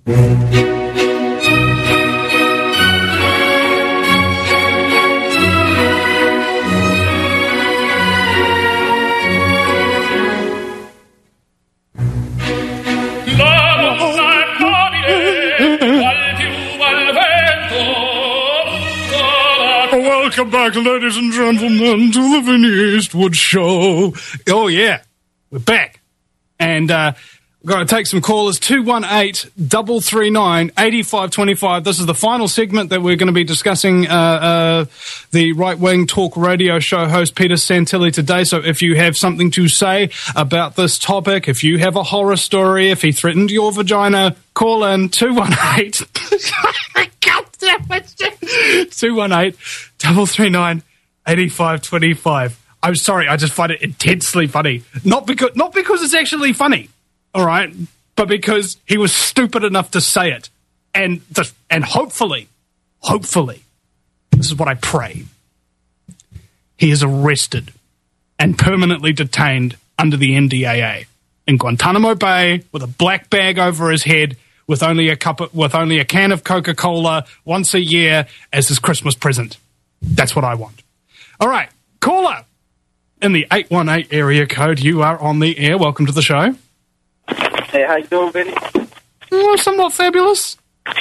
Welcome back, ladies and gentlemen, to the Vinny Eastwood Show. Oh, yeah, we're back. And we're going to take some callers, 218-339-8525. This is the final segment that we're going to be discussing the right-wing talk radio show host Peter Santilli today. So if you have something to say about this topic, if you have a horror story, if he threatened your vagina, call in 218... 218-339-8525. I'm sorry, I just find it intensely funny. Not because it's actually funny, all right, but because he was stupid enough to say it. And hopefully, this is what I pray, he is arrested and permanently detained under the NDAA in Guantanamo Bay with a black bag over his head, with only a can of Coca-Cola once a year as his Christmas present. That's what I want. All right, caller in the 818 area code. You are on the air. Welcome to the show. Hey, how you doing, Vinny? Oh, somewhat fabulous.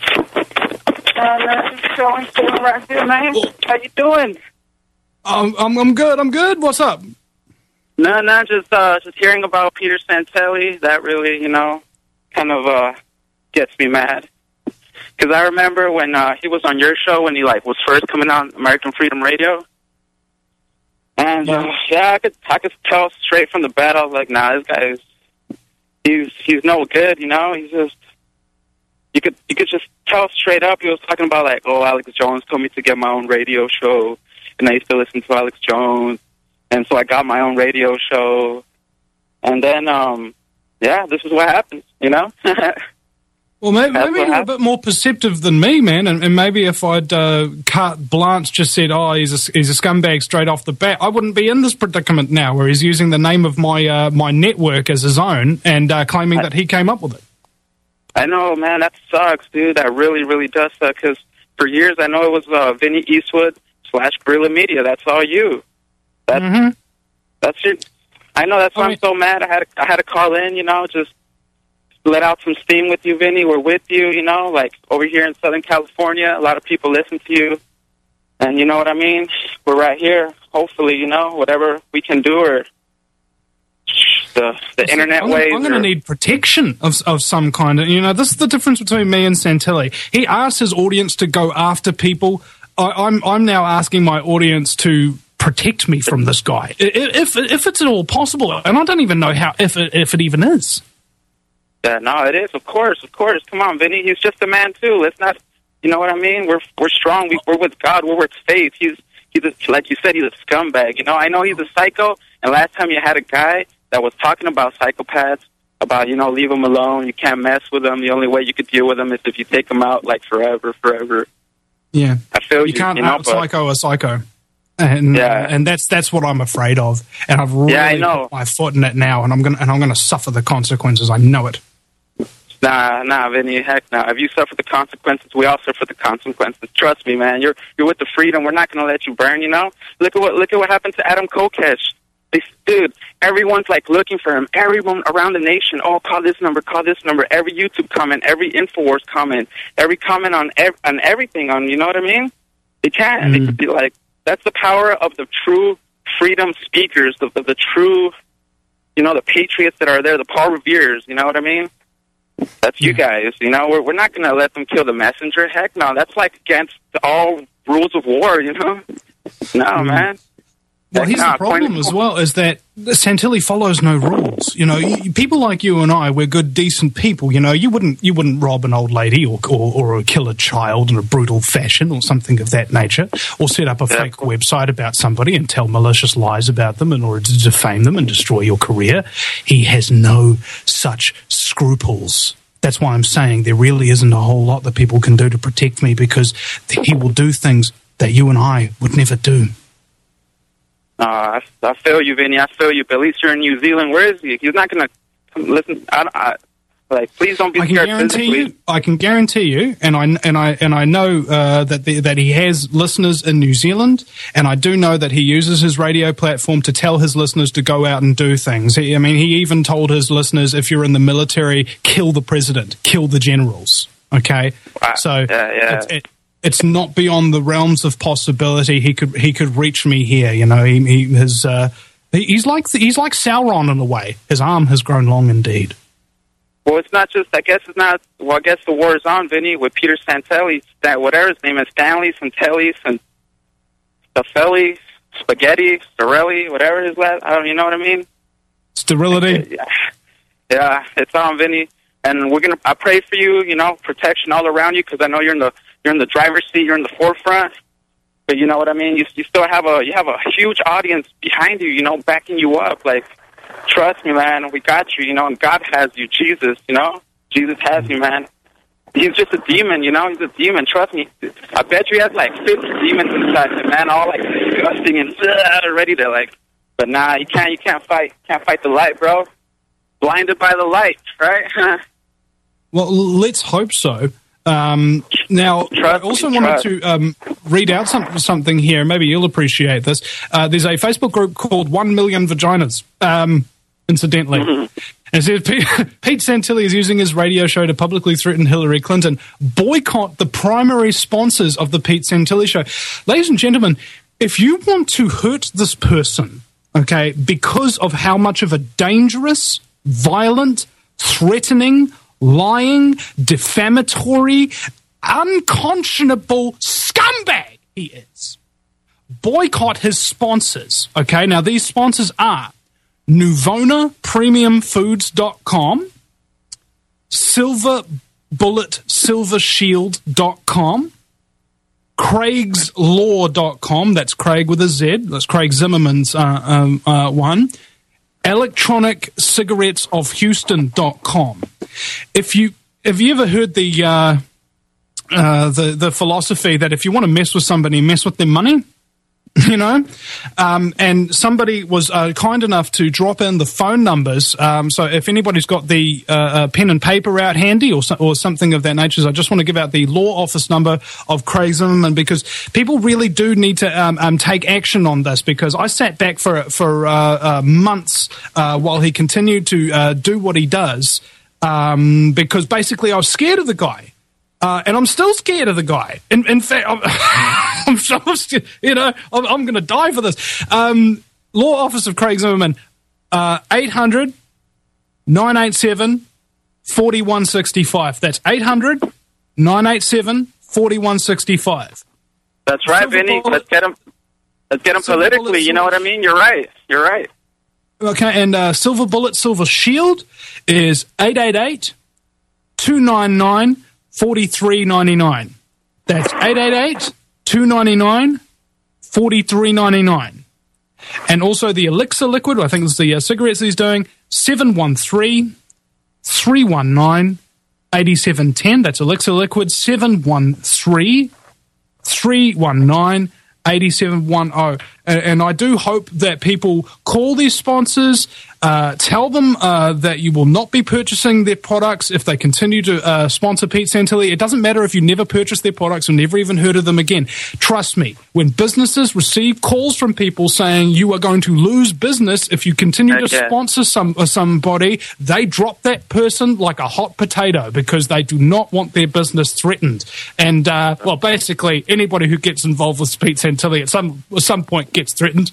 Showing right here, man. How you doing? I'm good. I'm good. What's up? No, just hearing about Peter Santilli. That really, kind of gets me mad. Because I remember when he was on your show when he was first coming on American Freedom Radio, and I could tell straight from the bat. I was like, nah, this guy he's no good. He's just you could just tell straight up. He was talking about Alex Jones told me to get my own radio show, and I used to listen to Alex Jones, and so I got my own radio show, and then this is what happens. Well, maybe you're a bit more perceptive than me, man, and maybe if I'd carte blanche just said, he's a scumbag straight off the bat, I wouldn't be in this predicament now, where he's using the name of my my network as his own and claiming that he came up with it. I know, man, that sucks, dude. That really, really does suck, because for years I know it was Vinny Eastwood / Guerrilla Media. That's all you. That's your... I know, that's why I'm so mad. I had to call in, just let out some steam with you, Vinny. We're with you, over here in Southern California. A lot of people listen to you. And you know what I mean? We're right here. Hopefully, whatever we can do, or the internet ways. I'm going to need protection of some kind. This is the difference between me and Santilli. He asked his audience to go after people. I'm now asking my audience to protect me from this guy, if it's at all possible. And I don't even know how, if it even is. No, it is, of course. Come on, Vinny. He's just a man too. Let's not, you know what I mean? We're strong. We're with God. We're with faith. He's like you said, he's a scumbag. I know he's a psycho. And last time you had a guy that was talking about psychopaths, about leave them alone. You can't mess with them. The only way you could deal with them is if you take them out forever. Yeah, I feel you can't out psycho a psycho. And that's what I'm afraid of. And I've really put my foot in it now, and I'm gonna suffer the consequences. I know it. Nah, Vinny, heck no. If you suffer the consequences, we all suffer the consequences. Trust me, man. You're with the freedom. We're not gonna let you burn. Look at what happened to Adam Kokesh. Dude, everyone's looking for him. Everyone around the nation. Oh, call this number. Every YouTube comment, every Infowars comment, every comment on everything. You know what I mean? They can't. They could be like. That's the power of the true freedom speakers, the true, the patriots that are there, the Paul Revere's. You know what I mean? That's you guys. We're not going to let them kill the messenger. Heck no, that's against all rules of war. No, man. Well, here's the problem as well, is that Santilli follows no rules. People like you and I, we're good, decent people. You wouldn't rob an old lady or kill a child in a brutal fashion or something of that nature, or set up a fake website about somebody and tell malicious lies about them in order to defame them and destroy your career. He has no such scruples. That's why I'm saying there really isn't a whole lot that people can do to protect me, because he will do things that you and I would never do. I feel you, Vinny. I feel you. But at least you're in New Zealand. Where is he? He's not going to listen. Like, please don't be I can scared guarantee physically. you. I can guarantee you, and I know that he has listeners in New Zealand, and I do know that he uses his radio platform to tell his listeners to go out and do things. He even told his listeners, if you're in the military, kill the president, kill the generals. Okay, Wow. so Yeah. it's not beyond the realms of possibility. He could reach me here. You know, he's like Sauron in a way. His arm has grown long indeed. Well, it's not just. I guess it's not. Well, I guess the war is on, Vinny, with Peter Santelli. That whatever his name is, Stanley Santelli, Staffelli, Spaghetti, Starelli, whatever his last. I don't. You know what I mean? Sterility. Yeah, it's on, Vinny. And I pray for you. You know, protection all around you, because I know you're in the driver's seat. You're in the forefront. But you know what I mean. You still have a huge audience behind you. You know, backing you up. Like, trust me, man. We got you. You know, and God has you. Jesus. You know, Jesus has you, man. He's just a demon. You know, he's a demon. Trust me. I bet you he has like 50 demons inside him, man. All like disgusting and ready to like. But nah, you can't fight the light, bro. Blinded by the light, right? Well, let's hope so. Now, I also wanted to read out something here. Maybe you'll appreciate this. There's a Facebook group called 1 Million Vaginas, incidentally. Mm-hmm. And it says Pete Santilli is using his radio show to publicly threaten Hillary Clinton. Boycott the primary sponsors of the Pete Santilli show. Ladies and gentlemen, if you want to hurt this person, okay, because of how much of a dangerous, violent, threatening, lying, defamatory, unconscionable scumbag he is, boycott his sponsors. Okay, now these sponsors are NuvonaPremiumFoods.com, SilverBulletSilverShield.com, CraigsLaw.com, that's Craig with a Z, that's Craig Zimmerman's one, ElectronicCigarettesOfHouston.com. Have you ever heard the philosophy that if you want to mess with somebody, mess with their money? You know, and somebody was kind enough to drop in the phone numbers. So if anybody's got the pen and paper out handy or something of that nature, I just want to give out the law office number of Craig Zimmerman, because people really do need to take action on this, because I sat back for months while he continued to do what he does, because basically I was scared of the guy. And I'm still scared of the guy. In fact, I'm going to die for this. Law Office of Craig Zimmerman, 800-987-4165. That's 800-987-4165. That's right, Vinny. Let's get him politically. You know what I mean? You're right. Okay, and Silver Bullet Silver Shield is 888-299-4399. That's 888-299-4399. And also the Elixir Liquid, I think it's the cigarettes he's doing, 713-319-8710. That's Elixir Liquid, 713-319-8710. And I do hope that people call these sponsors, tell them that you will not be purchasing their products if they continue to sponsor Pete Santilli. It doesn't matter if you never purchase their products or never even heard of them again. Trust me, when businesses receive calls from people saying you are going to lose business if you continue to sponsor somebody, they drop that person like a hot potato, because they do not want their business threatened. And, well, basically, anybody who gets involved with Pete Santilli at some point gets threatened.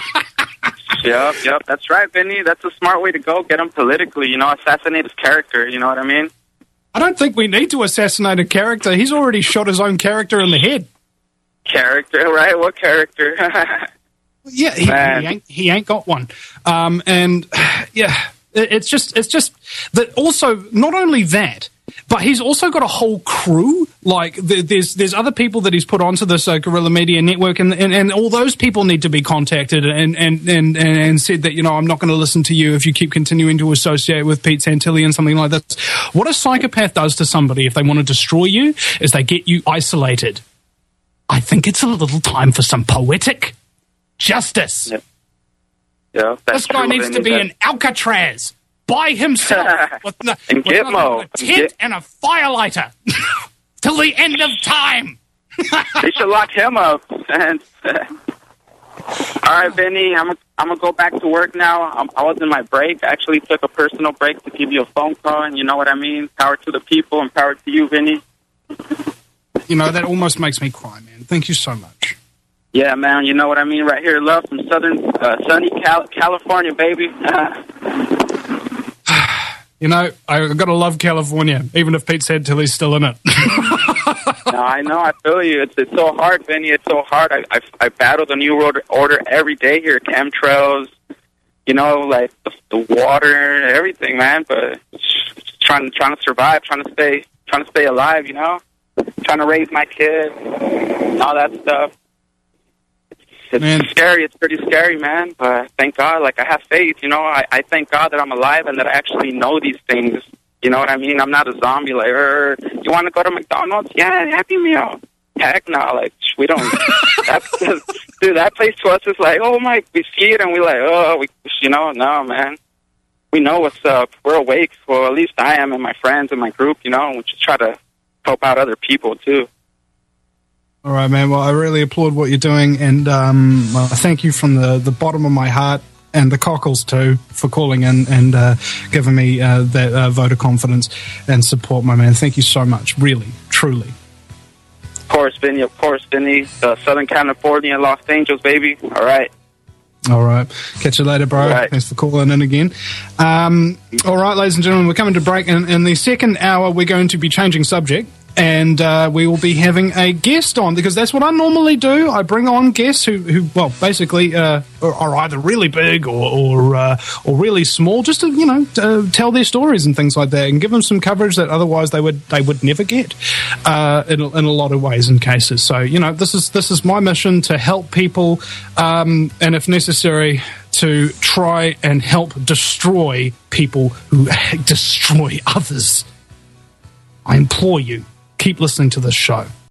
Yep, that's right, Vinny. That's a smart way to go. Get him politically, you know, assassinate his character, you know what I mean? I don't think we need to assassinate a character. He's already shot his own character in the head. Character, right? What character? Yeah, he ain't got one. And yeah, it's just that. Also, not only that, but he's also got a whole crew. Like there's other people that he's put onto this Guerrilla Media Network, and all those people need to be contacted and said that, you know, I'm not going to listen to you if you keep continuing to associate with Pete Santilli and something like that. What a psychopath does to somebody if they want to destroy you is they get you isolated. I think it's a little time for some poetic justice. Yeah, this guy needs to be in Alcatraz. by himself with and Gitmo. a tent and a firelighter till the end of time. They should lock him up. And all right, Vinny, I'm gonna go back to work now. I was in my break. I actually took a personal break to give you a phone call, and you know what I mean. Power to the people and power to you, Vinny. You know, that almost makes me cry, man. Thank you so much. Yeah, man, you know what I mean. Right here, love from sunny California, baby. You know, I've got to love California, even if Pete said till he's still in it. No, I know. I feel you. It's so hard, Vinny. It's so hard. I battle the new order every day here. Chemtrails, you know, like the water, everything, man. But just trying to survive, trying to stay alive. You know, trying to raise my kids, and all that stuff. It's scary. It's pretty scary, man. But thank God, like I have faith. You know, I thank God that I'm alive and that I actually know these things. You know what I mean? I'm not a zombie. Like, you want to go to McDonald's? Yeah, Happy Meal. Heck no. Like, we don't. Dude, that place to us is like, oh my, we see it and we like, no, man. We know what's up. We're awake. Well, at least I am and my friends and my group, you know, and we just try to help out other people too. All right, man. Well, I really applaud what you're doing, and I thank you from the bottom of my heart, and the cockles too, for calling in and giving me that vote of confidence and support, my man. Thank you so much, really, truly. Of course, Vinny. Southern California, Los Angeles, baby. All right. All right. Catch you later, bro. Right. Thanks for calling in again. All right, ladies and gentlemen, we're coming to break. In the second hour, we're going to be changing subject. And we will be having a guest on, because that's what I normally do. I bring on guests who well, basically are either really big or really small, just to tell their stories and things like that, and give them some coverage that otherwise they would never get in a lot of ways and cases. So this is my mission, to help people, and if necessary, to try and help destroy people who destroy others. I implore you, keep listening to this show.